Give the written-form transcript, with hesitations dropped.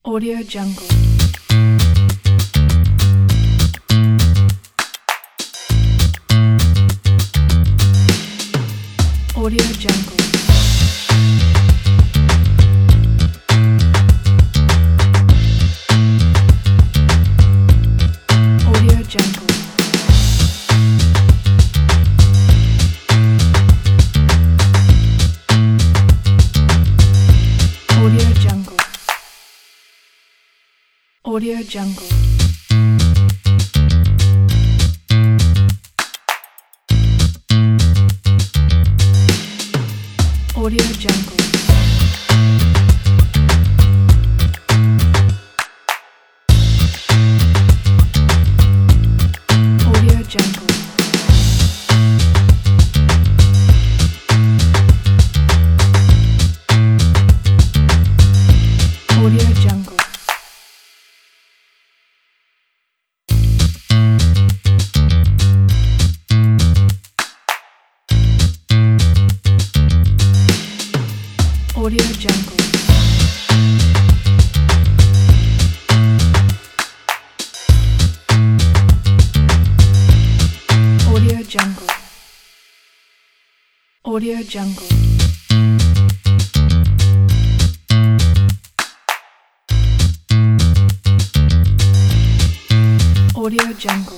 Audio Jungle. Audio Jungle. Audio Jungle. Audio Jungle. Audio Jungle. Audio Jungle. Audio Jungle. Audio Jungle. Audio Jungle. Audio Jungle. Audio Jungle. Audio Jungle.